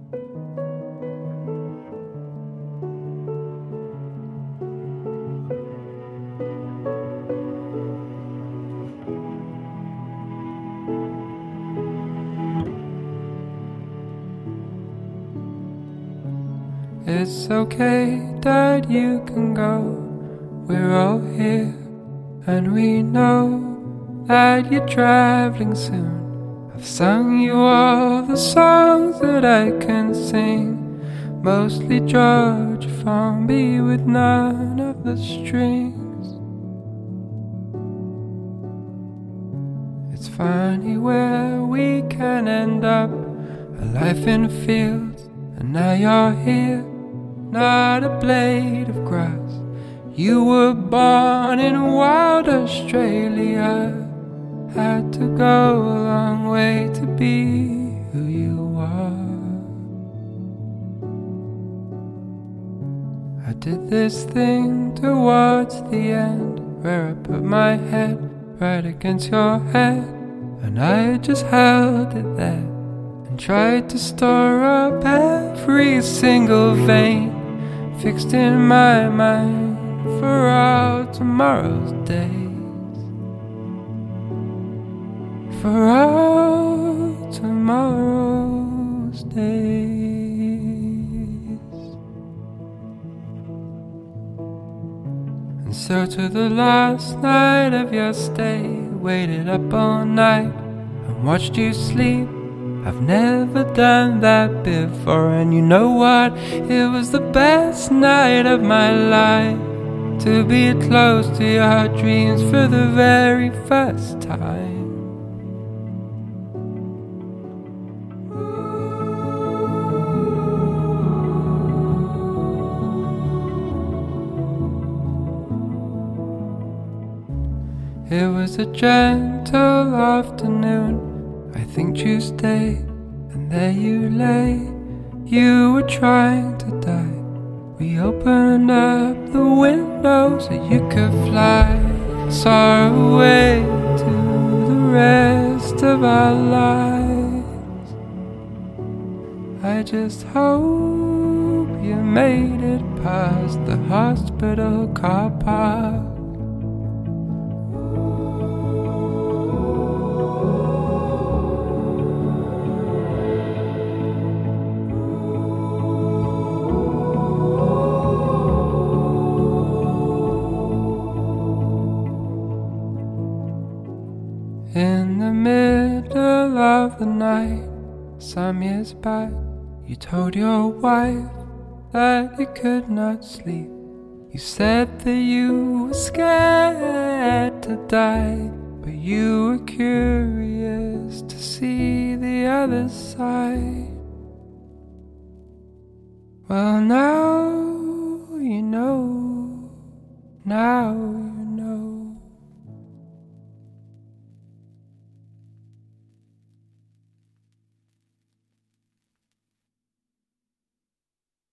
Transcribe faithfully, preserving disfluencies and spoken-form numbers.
It's okay, Dad, you can go. We're all here, and we know that you're traveling soon. I've sung you all the songs that I can sing, mostly George Formby with none of the strings. It's funny where we can end up, a life in fields, and now you're here, not a blade of grass. You were born in wild Australia, had to go a long way to be who you are. I did this thing towards the end, where I put my head right against your head, and I just held it there, tried to store up every single vein fixed in my mind for all tomorrow's days, for all tomorrow's days. And so to the last night of your stay, waited up all night and watched you sleep. I've never done that before, and you know what? It was the best night of my life, to be close to your dreams for the very first time. It was a gentle afternoon, I think Tuesday, and there you lay. You were trying to die. We opened up the window so you could fly, far away to the rest of our lives. I just hope you made it past the hospital car park. In the middle of the night, some years back, you told your wife that you could not sleep. You said that you were scared to die, but you were curious to see the other side. Well, now